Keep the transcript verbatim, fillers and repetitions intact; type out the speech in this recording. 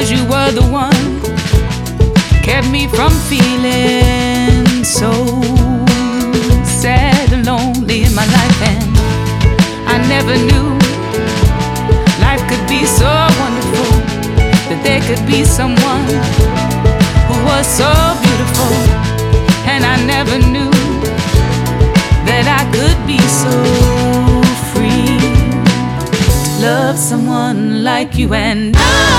'cause you were the one, kept me from feeling so sad and lonely in my life. And I never knew life could be so wonderful, that there could be someone who was so beautiful. And I never knew that I could be so free to love someone like you. And I